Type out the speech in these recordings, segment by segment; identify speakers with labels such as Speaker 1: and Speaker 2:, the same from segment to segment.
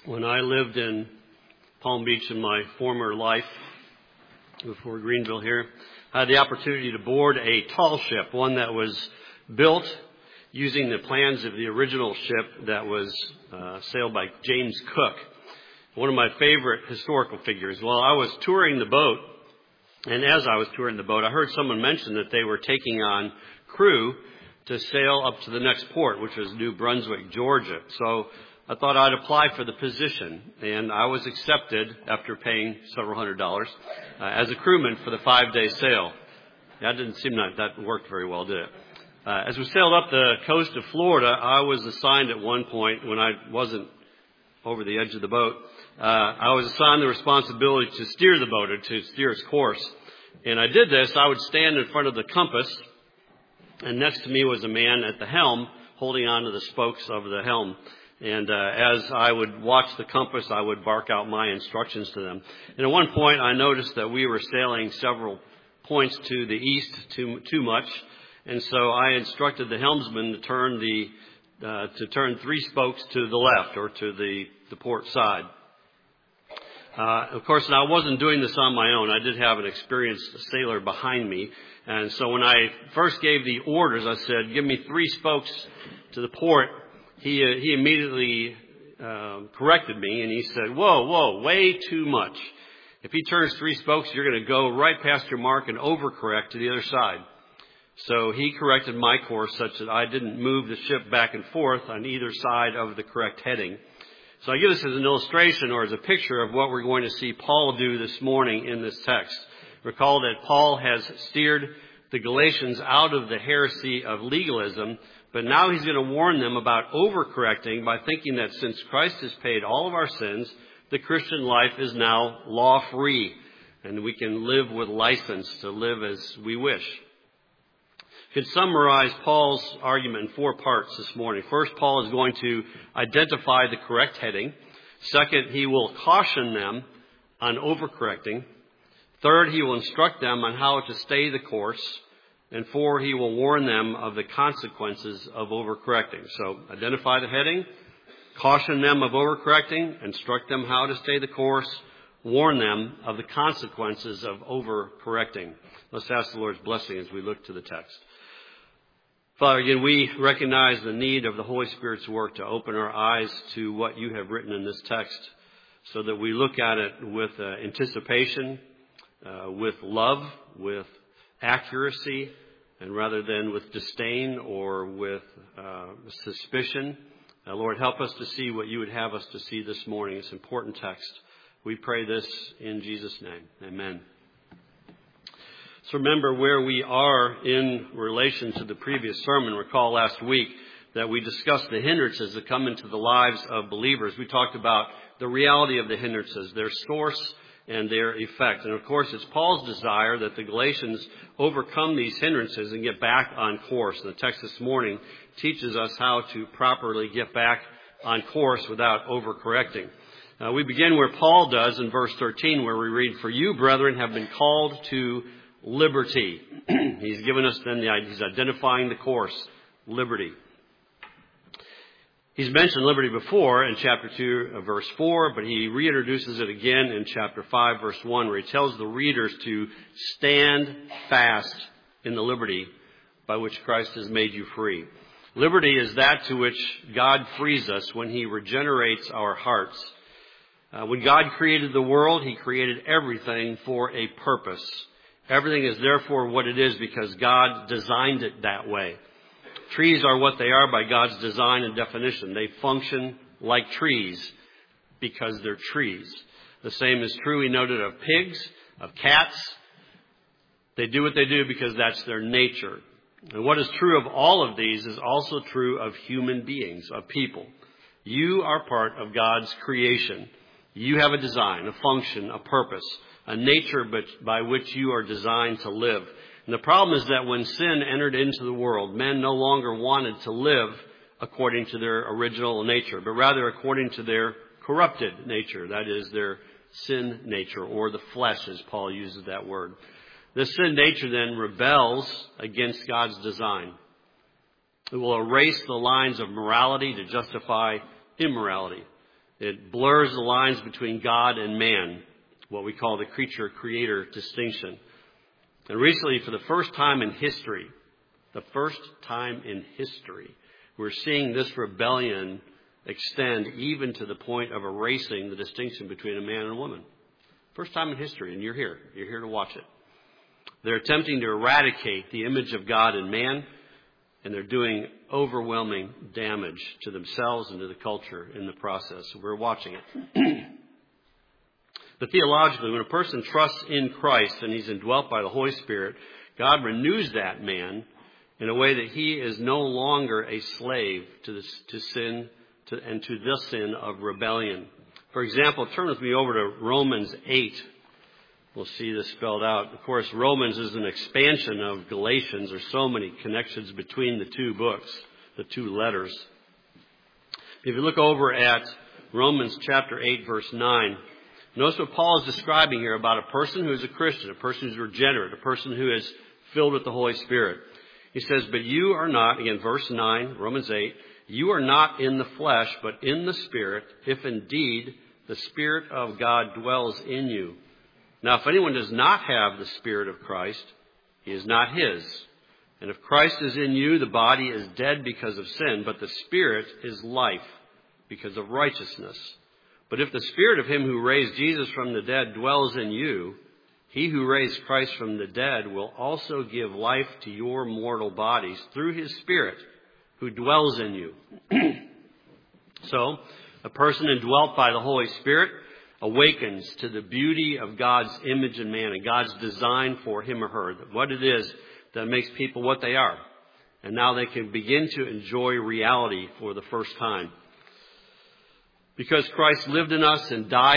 Speaker 1: When I lived in Palm Beach in my former life, before Greenville here, I had the opportunity to board a tall ship, one that was built using the plans of the original ship that was sailed by James Cook, one of my favorite historical figures. Well, I was touring the boat, and as I was touring the boat, I heard someone mention that they were taking on crew to sail up to the next port, which was New Brunswick, Georgia. So I thought I'd apply for the position, and I was accepted after paying several $100s as a crewman for the 5-day sail. That didn't seem like that worked very well, did it? As we sailed up the coast of Florida, I was assigned at one point, when I wasn't over the edge of the boat, I was assigned the responsibility to steer the boat, or to steer its course. And I did this. I would stand in front of the compass, and next to me was a man at the helm holding onto the spokes of the helm. And as I would watch the compass, I would bark out my instructions to them. And at one point, I noticed that we were sailing several points to the east too much. And so I instructed the helmsman to turn 3 spokes to the left, or to the port side. Of course, I wasn't doing this on my own. I did have an experienced sailor behind me. And so when I first gave the orders, I said, "Give me 3 spokes to the port." He immediately corrected me, and he said, whoa, way too much. If he turns 3 spokes, you're going to go right past your mark and overcorrect to the other side. So he corrected my course such that I didn't move the ship back and forth on either side of the correct heading. So I give this as an illustration, or as a picture of what we're going to see Paul do this morning in this text. Recall that Paul has steered the Galatians out of the heresy of legalism, but now he's going to warn them about overcorrecting by thinking that since Christ has paid all of our sins, the Christian life is now law-free, and we can live with license to live as we wish. I could summarize Paul's argument in 4 parts this morning. First, Paul is going to identify the correct heading. Second, he will caution them on overcorrecting. Third, he will instruct them on how to stay the course. And 4, he will warn them of the consequences of overcorrecting. So, identify the heading, caution them of overcorrecting, instruct them how to stay the course, warn them of the consequences of overcorrecting. Let's ask the Lord's blessing as we look to the text. Father, again, we recognize the need of the Holy Spirit's work to open our eyes to what you have written in this text, so that we look at it with anticipation, with love, with accuracy, and rather than with disdain or with suspicion. Lord, help us to see what you would have us to see this morning. It's an important text. We pray this in Jesus' name. Amen. So remember where we are in relation to the previous sermon. Recall last week that we discussed the hindrances that come into the lives of believers. We talked about the reality of the hindrances, their source and their effect. And of course, it's Paul's desire that the Galatians overcome these hindrances and get back on course. And the text this morning teaches us how to properly get back on course without overcorrecting. We begin where Paul does in verse 13, where we read, "For you, brethren, have been called to liberty." He's given us then he's identifying the course, liberty. He's mentioned liberty before in chapter 2, verse 4, but he reintroduces it again in chapter 5, verse 1, where he tells the readers to stand fast in the liberty by which Christ has made you free. Liberty is that to which God frees us when he regenerates our hearts. When God created the world, he created everything for a purpose. Everything is therefore what it is because God designed it that way. Trees are what they are by God's design and definition. They function like trees because they're trees. The same is true, we noted, of pigs, of cats. They do what they do because that's their nature. And what is true of all of these is also true of human beings, of people. You are part of God's creation. You have a design, a function, a purpose, a nature by which you are designed to live. And the problem is that when sin entered into the world, men no longer wanted to live according to their original nature, but rather according to their corrupted nature, that is, their sin nature, or the flesh, as Paul uses that word. This sin nature then rebels against God's design. It will erase the lines of morality to justify immorality. It blurs the lines between God and man, what we call the creature-creator distinction. And recently, for the first time in history, we're seeing this rebellion extend even to the point of erasing the distinction between a man and a woman. First time in history, and you're here. You're here to watch it. They're attempting to eradicate the image of God in man, and they're doing overwhelming damage to themselves and to the culture in the process. So we're watching it. But theologically, when a person trusts in Christ and he's indwelt by the Holy Spirit, God renews that man in a way that he is no longer a slave to sin and to the sin of rebellion. For example, turn with me over to Romans 8. We'll see this spelled out. Of course, Romans is an expansion of Galatians. There's so many connections between the two books, the two letters. If you look over at Romans chapter 8, verse 9, notice what Paul is describing here about a person who is a Christian, a person who's regenerate, a person who is filled with the Holy Spirit. He says, but you are not, again, verse 9, Romans 8, you are not in the flesh, but in the Spirit, if indeed the Spirit of God dwells in you. Now, if anyone does not have the Spirit of Christ, he is not his. And if Christ is in you, the body is dead because of sin, but the Spirit is life because of righteousness. But if the Spirit of him who raised Jesus from the dead dwells in you, he who raised Christ from the dead will also give life to your mortal bodies through his Spirit who dwells in you. So, a person indwelt by the Holy Spirit awakens to the beauty of God's image in man and God's design for him or her, what it is that makes people what they are. And now they can begin to enjoy reality for the first time. Because Christ lived in us and died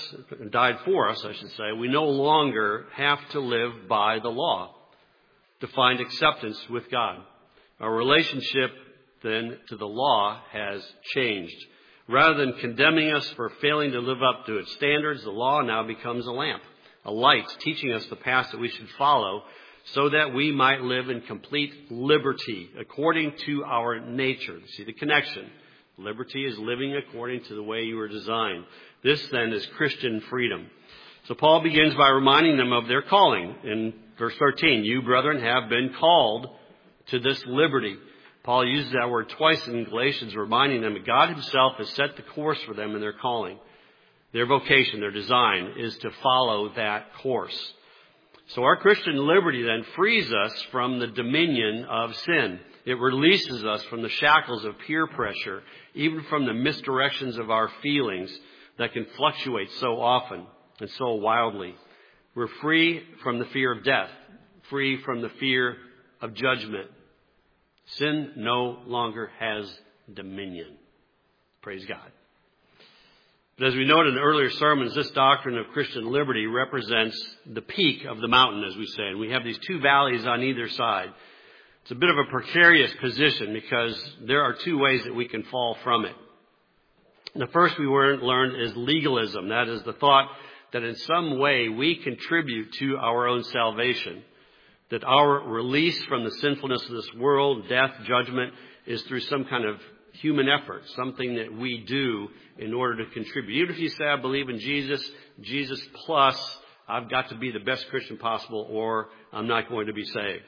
Speaker 1: for us, I should say, we no longer have to live by the law to find acceptance with God. Our relationship then to the law has changed. Rather than condemning us for failing to live up to its standards, the law now becomes a lamp, a light, teaching us the path that we should follow so that we might live in complete liberty according to our nature. See the connection. Liberty is living according to the way you were designed. This then is Christian freedom. So Paul begins by reminding them of their calling. In verse 13, you brethren have been called to this liberty. Paul uses that word twice in Galatians, reminding them that God himself has set the course for them in their calling. Their vocation, their design, is to follow that course. So our Christian liberty then frees us from the dominion of sin. It releases us from the shackles of peer pressure, even from the misdirections of our feelings that can fluctuate so often and so wildly. We're free from the fear of death, free from the fear of judgment. Sin no longer has dominion. Praise God. But as we noted in earlier sermons, this doctrine of Christian liberty represents the peak of the mountain, as we say. And we have these two valleys on either side. It's a bit of a precarious position because there are two ways that we can fall from it. The first we learned is legalism. That is the thought that in some way we contribute to our own salvation. That our release from the sinfulness of this world, death, judgment, is through some kind of human effort, something that we do in order to contribute. Even if you say, I believe in Jesus plus, I've got to be the best Christian possible or I'm not going to be saved.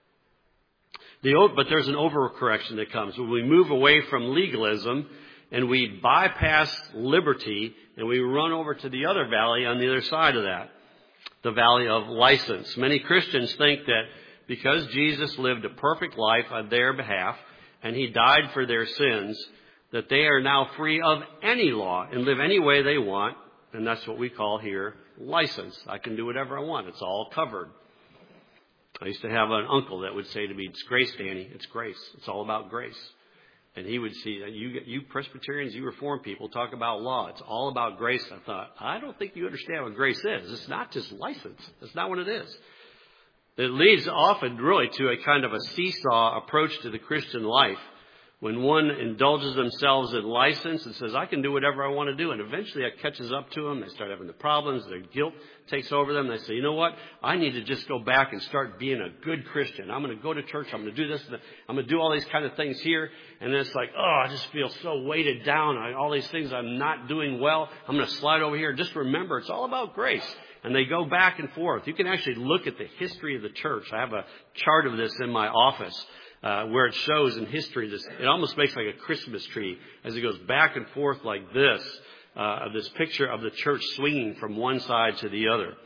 Speaker 1: But there's an overcorrection that comes. When we move away from legalism and we bypass liberty and we run over to the other valley on the other side of that, the valley of license. Many Christians think that because Jesus lived a perfect life on their behalf and he died for their sins, that they are now free of any law and live any way they want. And that's what we call here license. I can do whatever I want. It's all covered. I used to have an uncle that would say to me, it's grace, Danny. It's grace. It's all about grace. And he would see that you Presbyterians, you Reformed people talk about law. It's all about grace. I thought, I don't think you understand what grace is. It's not just license. That's not what it is. It leads often really to a kind of a seesaw approach to the Christian life When one indulges themselves in license and says, I can do whatever I want to do, and eventually that catches up to them, they start having the problems, their guilt takes over them, they say, you know what, I need to just go back and start being a good Christian. I'm going to go to church, I'm going to do this, I'm going to do all these kind of things here, and then it's like, oh, I just feel so weighted down, all these things I'm not doing well, I'm going to slide over here. Just remember, it's all about grace. And they go back and forth. You can actually look at the history of the church. I have a chart of this in my office. Where it shows in history this, it almost makes like a Christmas tree as it goes back and forth like this, of this picture of the church swinging from one side to the other.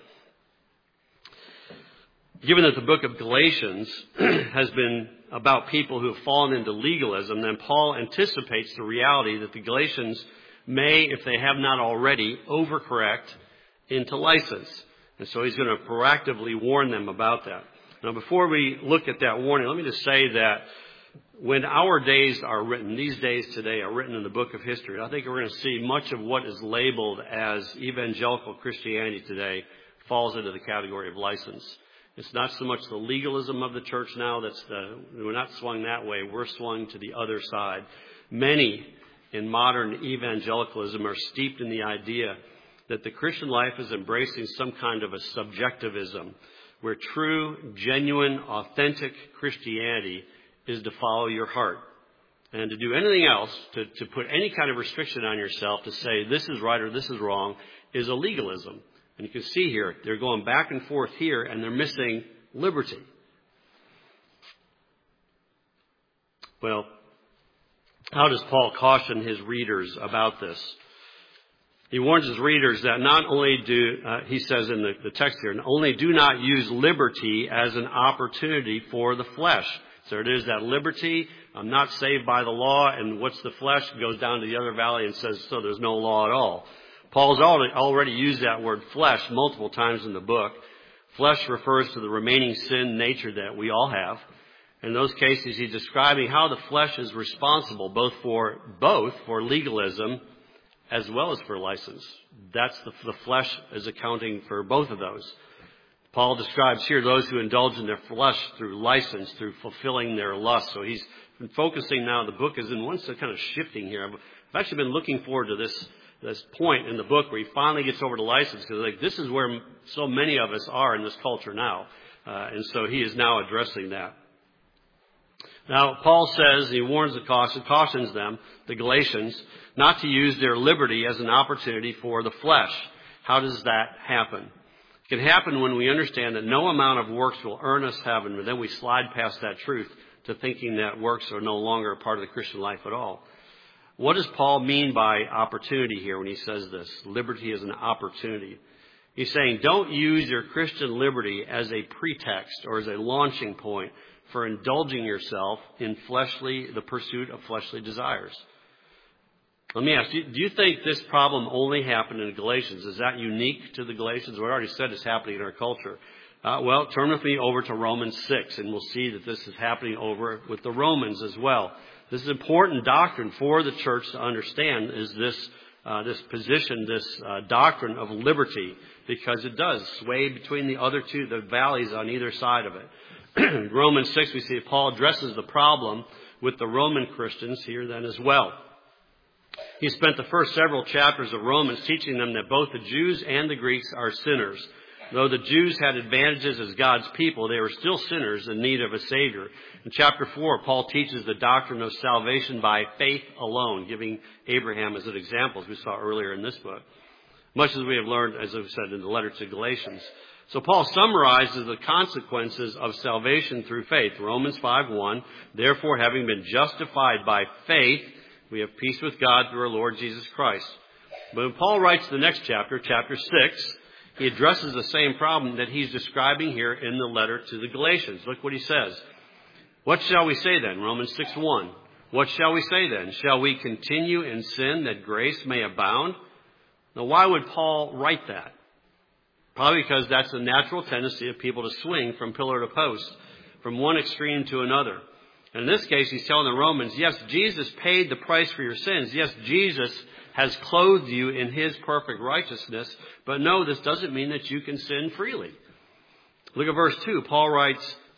Speaker 1: Given that the book of Galatians has been about people who have fallen into legalism, then Paul anticipates the reality that the Galatians may, if they have not already, overcorrect into license. And so he's going to proactively warn them about that. Now, before we look at that warning, let me just say that when our days are written, these days today are written in the book of history, I think we're going to see much of what is labeled as evangelical Christianity today falls into the category of license. It's not so much the legalism of the church now. We're not swung that way. We're swung to the other side. Many in modern evangelicalism are steeped in the idea that the Christian life is embracing some kind of a subjectivism, where true, genuine, authentic Christianity is to follow your heart. And to do anything else, to put any kind of restriction on yourself, to say this is right or this is wrong, is a legalism. And you can see here, they're going back and forth here, and they're missing liberty. Well, how does Paul caution his readers about this? He warns his readers that not only he says in the text here, not only do not use liberty as an opportunity for the flesh. So it is that liberty, I'm not saved by the law, and what's the flesh? Goes down to the other valley and says, so there's no law at all. Paul's already used that word flesh multiple times in the book. Flesh refers to the remaining sin nature that we all have. In those cases, he's describing how the flesh is responsible both for legalism as well as for license. That's the flesh is accounting for both of those. Paul describes here those who indulge in their flesh through license, through fulfilling their lust. So he's been focusing now, the book is in one sense kind of shifting here. I've actually been looking forward to this point in the book where he finally gets over to license, because this is where so many of us are in this culture now. And so he is now addressing that. Now, Paul says, he warns cautions them, the Galatians, not to use their liberty as an opportunity for the flesh. How does that happen? It can happen when we understand that no amount of works will earn us heaven, but then we slide past that truth to thinking that works are no longer a part of the Christian life at all. What does Paul mean by opportunity here when he says this? Liberty is an opportunity. He's saying don't use your Christian liberty as a pretext or as a launching point for indulging yourself in the pursuit of fleshly desires. Let me ask you, do you think this problem only happened in Galatians? Is that unique to the Galatians? We already said it's happening in our culture. Well, turn with me over to Romans 6, and we'll see that this is happening over with the Romans as well. This is important doctrine for the church to understand, is this position, this doctrine of liberty, because it does sway between the other two, the valleys on either side of it. Romans 6, we see Paul addresses the problem with the Roman Christians here then as well. He spent the first several chapters of Romans teaching them that both the Jews and the Greeks are sinners. Though the Jews had advantages as God's people, they were still sinners in need of a Savior. In chapter 4, Paul teaches the doctrine of salvation by faith alone, giving Abraham as an example, as we saw earlier in this book. Much as we have learned, as I've said in the letter to Galatians. So Paul summarizes the consequences of salvation through faith. Romans 5:1, therefore, having been justified by faith, we have peace with God through our Lord Jesus Christ. But when Paul writes the next chapter, chapter 6, he addresses the same problem that he's describing here in the letter to the Galatians. Look what he says. What shall we say then? Romans 6:1. What shall we say then? Shall we continue in sin that grace may abound? Now, why would Paul write that? Probably because that's the natural tendency of people to swing from pillar to post, from one extreme to another. And in this case, he's telling the Romans, yes, Jesus paid the price for your sins. Yes, Jesus has clothed you in his perfect righteousness. But no, this doesn't mean that you can sin freely. Look at verse 2. Paul writes,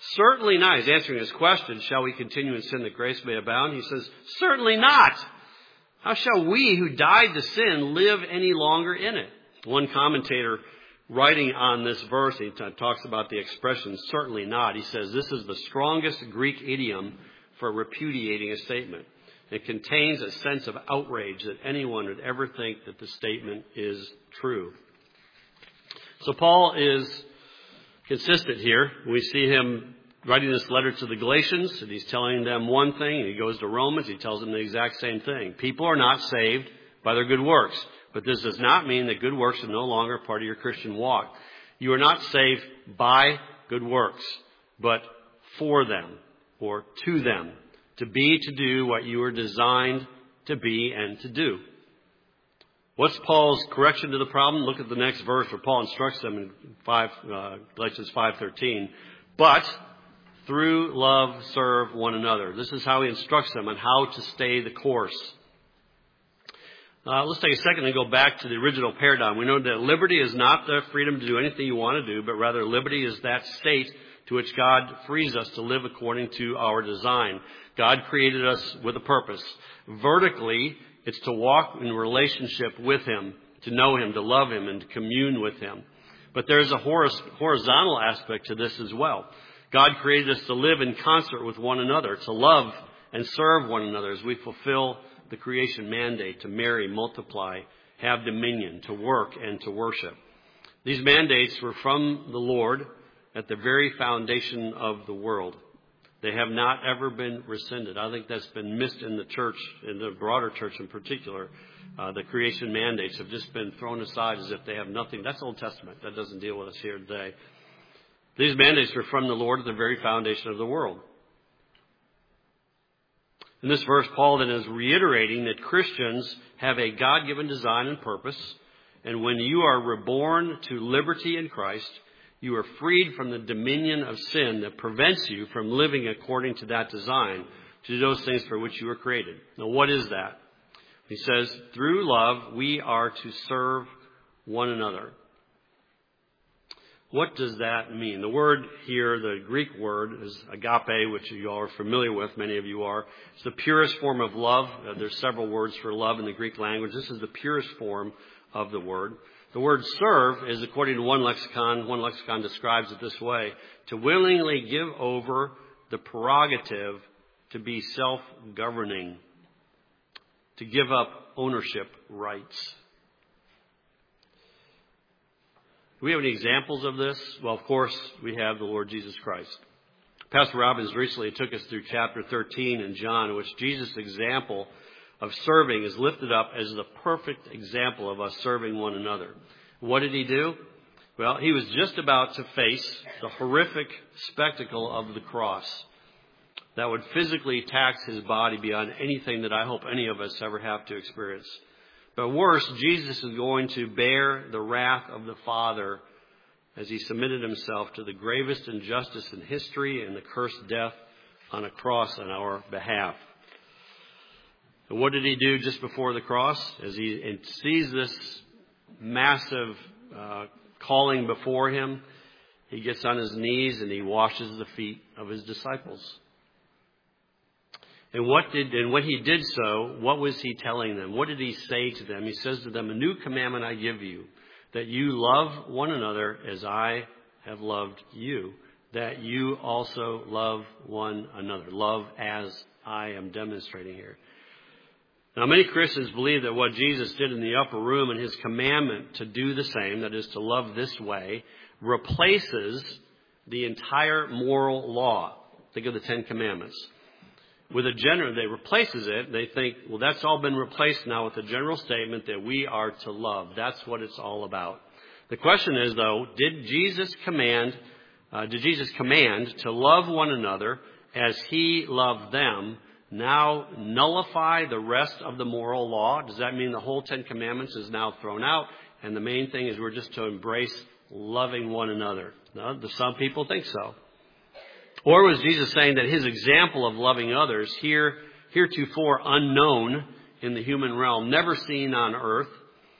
Speaker 1: Certainly not. He's answering his question, shall we continue in sin that grace may abound? He says, certainly not. How shall we who died to sin live any longer in it? One commentator writing on this verse, he talks about the expression, certainly not. He says this is the strongest Greek idiom for repudiating a statement. It contains a sense of outrage that anyone would ever think that the statement is true. So Paul is consistent here. We see him writing this letter to the Galatians, and he's telling them one thing, and he goes to Romans, he tells them the exact same thing. People are not saved by their good works, but this does not mean that good works are no longer part of your Christian walk. You are not saved by good works, but for them, or to them, to be, to do what you were designed to be and to do. What's Paul's correction to the problem? Look at the next verse where Paul instructs them in Galatians 5:13. But through love serve one another. This is how he instructs them on how to stay the course. Let's take a second and go back to the original paradigm. We know that liberty is not the freedom to do anything you want to do, but rather liberty is that state to which God frees us to live according to our design. God created us with a purpose. Vertically, it's to walk in relationship with Him, to know Him, to love Him, and to commune with Him. But there's a horizontal aspect to this as well. God created us to live in concert with one another, to love and serve one another as we fulfill the creation mandate to marry, multiply, have dominion, to work, and to worship. These mandates were from the Lord at the very foundation of the world. They have not ever been rescinded. I think that's been missed in the church, in the broader church in particular. The creation mandates have just been thrown aside as if they have nothing. That's Old Testament. That doesn't deal with us here today. These mandates are from the Lord at the very foundation of the world. In this verse, Paul then is reiterating that Christians have a God-given design and purpose, and when you are reborn to liberty in Christ, you are freed from the dominion of sin that prevents you from living according to that design, to do those things for which you were created. Now, what is that? He says, through love, we are to serve one another. What does that mean? The word here, the Greek word, is agape, which you all are familiar with, many of you are. It's the purest form of love. There's several words for love in the Greek language. This is the purest form of the word. The word serve is, according to one lexicon describes it this way, to willingly give over the prerogative to be self-governing, to give up ownership rights. Do we have any examples of this? Well, of course, we have the Lord Jesus Christ. Pastor Robbins recently took us through chapter 13 in John, in which Jesus' example of serving is lifted up as the perfect example of us serving one another. What did he do? Well, he was just about to face the horrific spectacle of the cross that would physically tax his body beyond anything that I hope any of us ever have to experience. But worse, Jesus is going to bear the wrath of the Father as he submitted himself to the gravest injustice in history and the cursed death on a cross on our behalf. And what did he do just before the cross? As he sees this massive calling before him, he gets on his knees and he washes the feet of his disciples. And when he did so, what was he telling them? What did he say to them? He says to them, a new commandment I give you, that you love one another as I have loved you, that you also love one another. Love as I am demonstrating here. Now, many Christians believe that what Jesus did in the upper room and his commandment to do the same, that is to love this way, replaces the entire moral law. Think of the Ten Commandments. With they replaces it. They think, well, that's all been replaced now with the general statement that we are to love. That's what it's all about. The question is, though, did Jesus command to love one another as he loved them now nullify the rest of the moral law? Does that mean the whole Ten Commandments is now thrown out, and the main thing is we're just to embrace loving one another? No, some people think so. Or was Jesus saying that his example of loving others, heretofore unknown in the human realm, never seen on earth,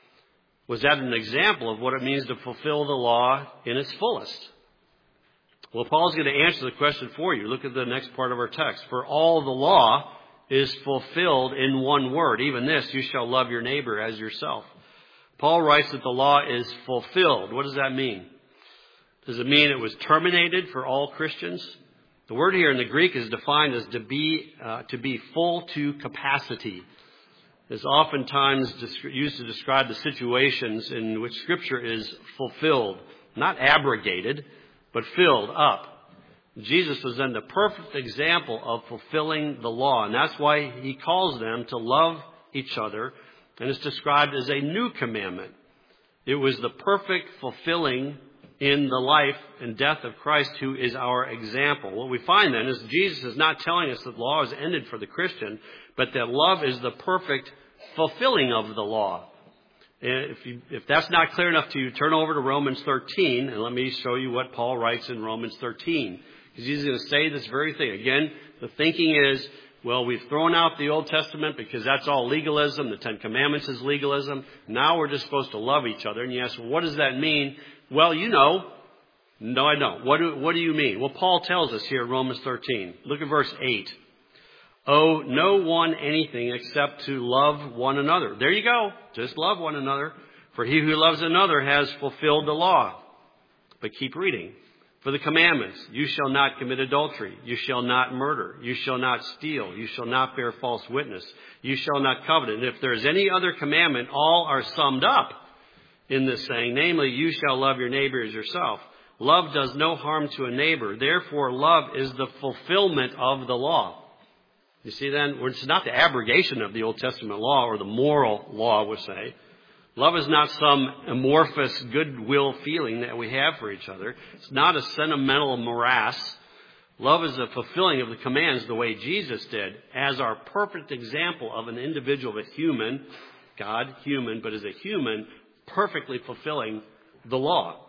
Speaker 1: was that an example of what it means to fulfill the law in its fullest? Well, Paul's going to answer the question for you. Look at the next part of our text. For all the law is fulfilled in one word. Even this, you shall love your neighbor as yourself. Paul writes that the law is fulfilled. What does that mean? Does it mean it was terminated for all Christians? The word here in the Greek is defined as to be full to capacity. It's oftentimes used to describe the situations in which Scripture is fulfilled, not abrogated, but filled up. Jesus was then the perfect example of fulfilling the law, and that's why he calls them to love each other, and it's described as a new commandment. It was the perfect fulfilling in the life and death of Christ, who is our example. What we find then is Jesus is not telling us that the law is ended for the Christian, but that love is the perfect fulfilling of the law. If that's not clear enough to you, turn over to Romans 13, and let me show you what Paul writes in Romans 13. Because he's going to say this very thing. Again, the thinking is, well, we've thrown out the Old Testament because that's all legalism. The Ten Commandments is legalism. Now we're just supposed to love each other. And you ask, well, what does that mean? Well, you know. No, I don't. What do you mean? Well, Paul tells us here in Romans 13. Look at verse 8. Owe no one anything except to love one another. There you go. Just love one another. For he who loves another has fulfilled the law. But keep reading. For the commandments, you shall not commit adultery. You shall not murder. You shall not steal. You shall not bear false witness. You shall not covet. And if there is any other commandment, all are summed up in this saying. Namely, you shall love your neighbor as yourself. Love does no harm to a neighbor. Therefore, love is the fulfillment of the law. You see then, it's not the abrogation of the Old Testament law or the moral law, we'll say. Love is not some amorphous goodwill feeling that we have for each other. It's not a sentimental morass. Love is the fulfilling of the commands the way Jesus did, as our perfect example of an individual, a human, God, human, but as a human, perfectly fulfilling the law.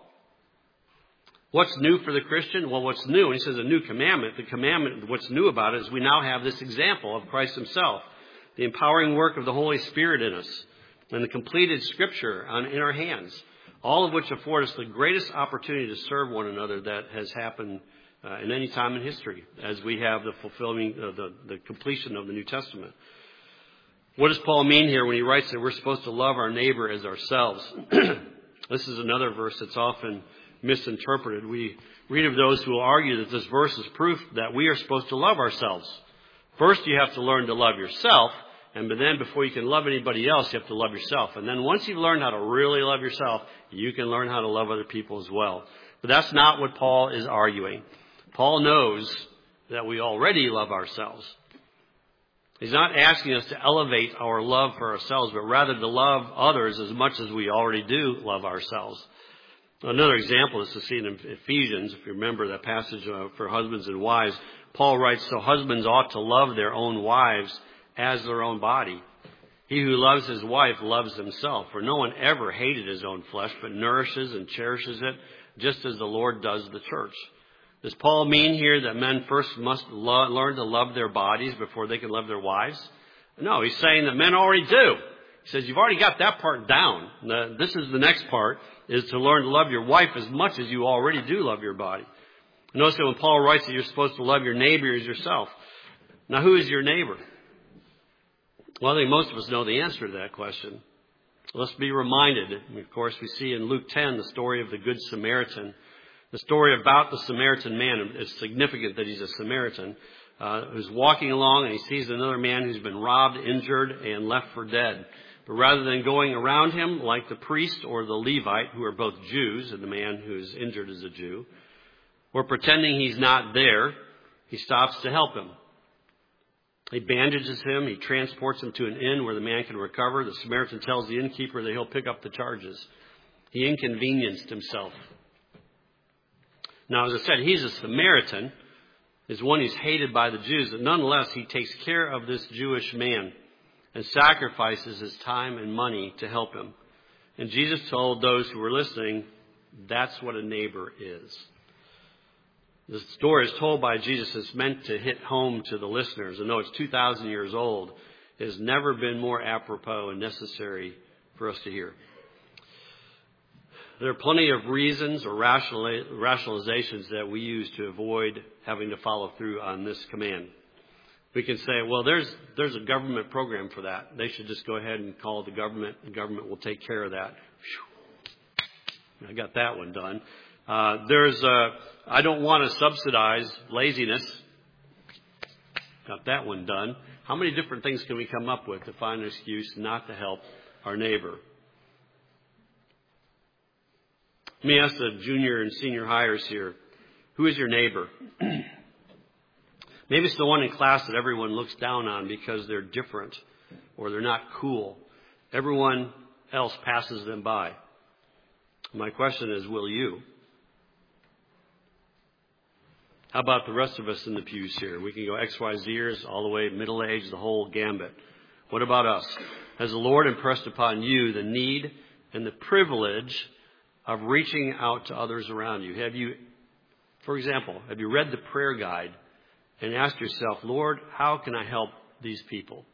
Speaker 1: What's new for the Christian? Well, what's new, and he says a new commandment. The commandment, what's new about it is we now have this example of Christ himself, the empowering work of the Holy Spirit in us, and the completed Scripture in our hands, all of which afford us the greatest opportunity to serve one another that has happened in any time in history, as we have the fulfilling, the completion of the New Testament. What does Paul mean here when he writes that we're supposed to love our neighbor as ourselves? This is another verse that's often misinterpreted. We read of those who will argue that this verse is proof that we are supposed to love ourselves. First, you have to learn to love yourself, and then before you can love anybody else, you have to love yourself. And then once you've learned how to really love yourself, you can learn how to love other people as well. But that's not what Paul is arguing. Paul knows that we already love ourselves. He's not asking us to elevate our love for ourselves, but rather to love others as much as we already do love ourselves. Another example is to see in Ephesians, if you remember that passage for husbands and wives. Paul writes, so husbands ought to love their own wives as their own body. He who loves his wife loves himself. For no one ever hated his own flesh, but nourishes and cherishes it, just as the Lord does the church. Does Paul mean here that men first must learn to love their bodies before they can love their wives? No, he's saying that men already do. He says, you've already got that part down. This is the next part, is to learn to love your wife as much as you already do love your body. Notice that when Paul writes that you're supposed to love your neighbor as yourself. Now, who is your neighbor? Well, I think most of us know the answer to that question. Let's be reminded. Of course, we see in Luke 10 the story of the Good Samaritan. The story about the Samaritan man. It's significant that he's a Samaritan who's walking along and he sees another man who's been robbed, injured, and left for dead. But rather than going around him like the priest or the Levite, who are both Jews, and the man who's injured is a Jew, or pretending he's not there, he stops to help him. He bandages him. He transports him to an inn where the man can recover. The Samaritan tells the innkeeper that he'll pick up the charges. He inconvenienced himself. Now, as I said, he's a Samaritan. Is one who's hated by the Jews. But nonetheless, he takes care of this Jewish man and sacrifices his time and money to help him. And Jesus told those who were listening, that's what a neighbor is. The story is told by Jesus. It's meant to hit home to the listeners. And though it's 2,000 years old, it has never been more apropos and necessary for us to hear. There are plenty of reasons or rationalizations that we use to avoid having to follow through on this command. We can say, well, there's a government program for that. They should just go ahead and call the government. The government will take care of that. Whew. I got that one done. I don't want to subsidize laziness. Got that one done. How many different things can we come up with to find an excuse not to help our neighbor? Let me ask the junior and senior hires here. Who is your neighbor? Maybe it's the one in class that everyone looks down on because they're different or they're not cool. Everyone else passes them by. My question is, will you? How about the rest of us in the pews here? We can go XYZers all the way middle age, the whole gambit. What about us? Has the Lord impressed upon you the need and the privilege of reaching out to others around you? For example, have you read the prayer guide and asked yourself, Lord, how can I help these people?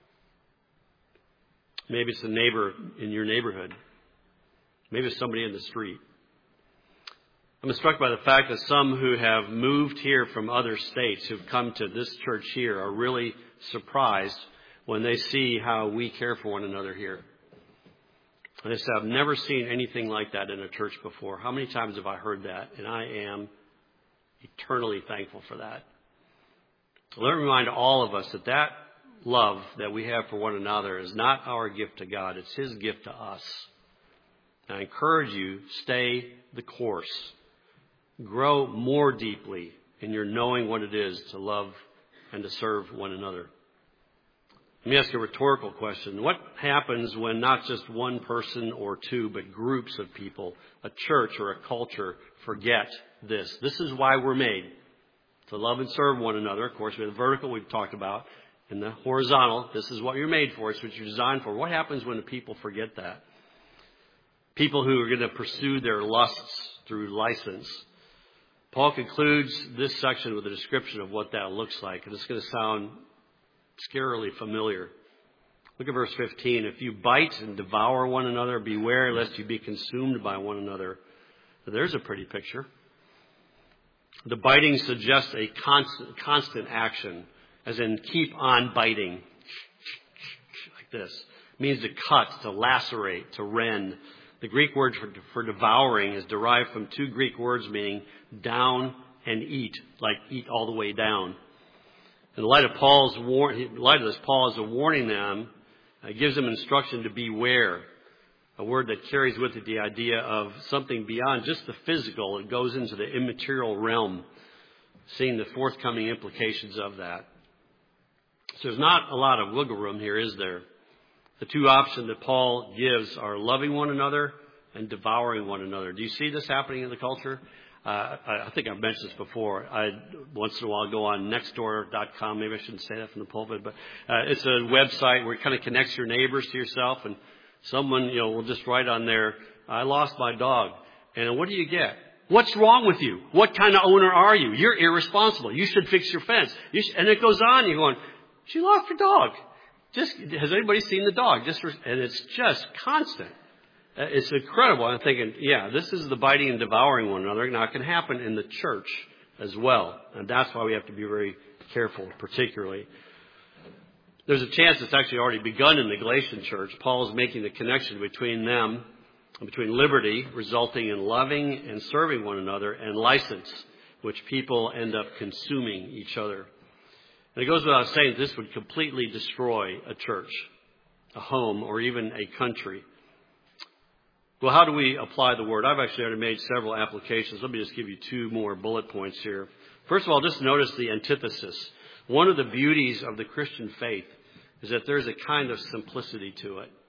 Speaker 1: Maybe it's a neighbor in your neighborhood. Maybe it's somebody in the street. I'm struck by the fact that some who have moved here from other states who've come to this church here are really surprised when they see how we care for one another here. And they say, I've never seen anything like that in a church before. How many times have I heard that? And I am eternally thankful for that. So let me remind all of us that love that we have for one another is not our gift to God. It's His gift to us. And I encourage you, stay the course. Grow more deeply in your knowing what it is to love and to serve one another. Let me ask a rhetorical question. What happens when not just one person or two, but groups of people, a church or a culture, forget this? This is why we're made, to love and serve one another. Of course, we have the vertical we've talked about, and the horizontal. This is what you're made for. It's what you're designed for. What happens when the people forget that? People who are going to pursue their lusts through license. Paul concludes this section with a description of what that looks like, and it's going to sound scarily familiar. Look at verse 15. If you bite and devour one another, beware lest you be consumed by one another. So there's a pretty picture. The biting suggests a constant action, as in keep on biting, like this. It means to cut, to lacerate, to rend. The Greek word for devouring is derived from two Greek words meaning down and eat, like eat all the way down. In light of this, Paul is warning them, gives them instruction to beware, a word that carries with it the idea of something beyond just the physical. It goes into the immaterial realm, seeing the forthcoming implications of that. So there's not a lot of wiggle room here, is there? The two options that Paul gives are loving one another and devouring one another. Do you see this happening in the culture? I think I've mentioned this before. I once in a while go on nextdoor.com. Maybe I shouldn't say that from the pulpit, but it's a website where it kind of connects your neighbors to yourself. And someone, will just write on there, I lost my dog. And what do you get? What's wrong with you? What kind of owner are you? You're irresponsible. You should fix your fence. And it goes on. You're going, she lost her dog. Has anybody seen the dog? And it's just constant. It's incredible. I'm thinking, this is the biting and devouring one another. Now, it can happen in the church as well. And that's why we have to be very careful, particularly. There's a chance it's actually already begun in the Galatian church. Paul is making the connection between them, between liberty, resulting in loving and serving one another, and license, which people end up consuming each other. And it goes without saying this would completely destroy a church, a home, or even a country. Well, how do we apply the word? I've actually already made several applications. Let me just give you two more bullet points here. First of all, just notice the antithesis. One of the beauties of the Christian faith is that there's a kind of simplicity to it.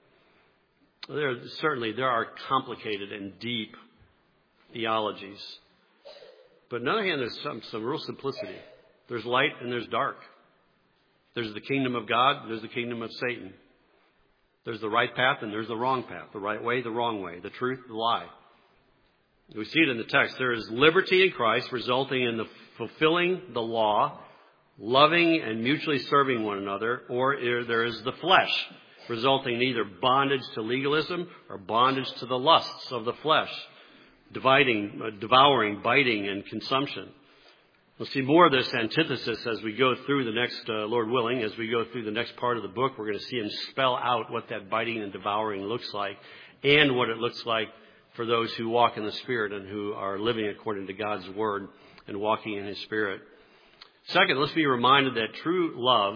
Speaker 1: There are complicated and deep theologies. But on the other hand, there's some real simplicity. There's light and there's dark. There's the kingdom of God, there's the kingdom of Satan. There's the right path and there's the wrong path. The right way, the wrong way. The truth, the lie. We see it in the text. There is liberty in Christ resulting in the fulfilling the law, loving and mutually serving one another, or there is the flesh, resulting in either bondage to legalism or bondage to the lusts of the flesh, devouring, biting, and consumption. We'll see more of this antithesis as we go through the next, Lord willing, as we go through the next part of the book. We're going to see him spell out what that biting and devouring looks like and what it looks like for those who walk in the Spirit and who are living according to God's Word and walking in His Spirit. Second, let's be reminded that true love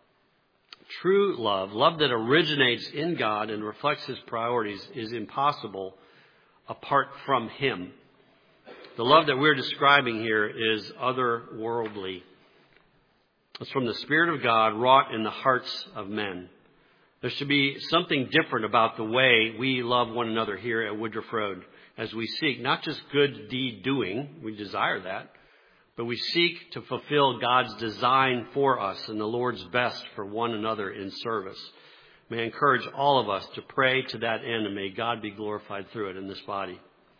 Speaker 1: that originates in God and reflects His priorities, is impossible apart from Him. The love that we're describing here is otherworldly. It's from the Spirit of God wrought in the hearts of men. There should be something different about the way we love one another here at Woodruff Road as we seek not just good deed doing, we desire that, but we seek to fulfill God's design for us and the Lord's best for one another in service. May I encourage all of us to pray to that end, and may God be glorified through it in this body.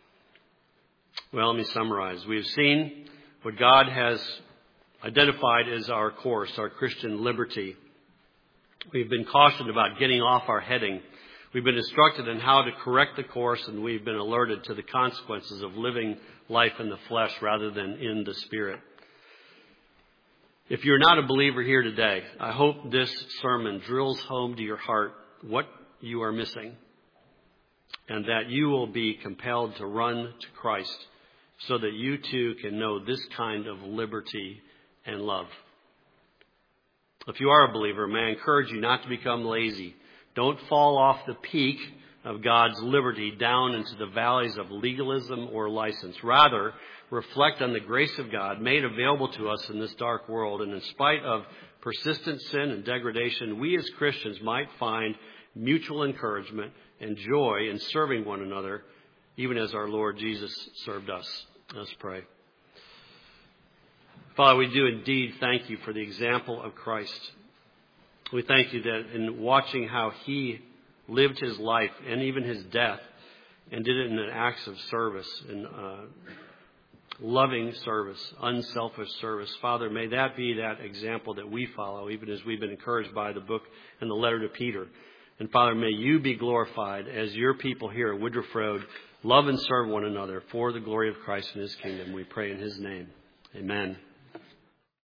Speaker 1: Well, let me summarize. We have seen what God has identified as our course, our Christian liberty. We've been cautioned about getting off our heading. We've been instructed in how to correct the course, and we've been alerted to the consequences of living life in the flesh rather than in the Spirit. If you're not a believer here today, I hope this sermon drills home to your heart what you are missing, and that you will be compelled to run to Christ so that you too can know this kind of liberty and love. If you are a believer, may I encourage you not to become lazy. Don't fall off the peak of God's liberty down into the valleys of legalism or license. Rather, reflect on the grace of God made available to us in this dark world. And in spite of persistent sin and degradation, we as Christians might find mutual encouragement and joy in serving one another, even as our Lord Jesus served us. Let's pray. Father, we do indeed thank you for the example of Christ. We thank you that in watching how He lived His life and even His death, and did it in acts of service, in loving service, unselfish service. Father, may that be that example that we follow, even as we've been encouraged by the book and the letter to Peter. And Father, may you be glorified as your people here at Woodruff Road love and serve one another for the glory of Christ and His kingdom. We pray in His name. Amen.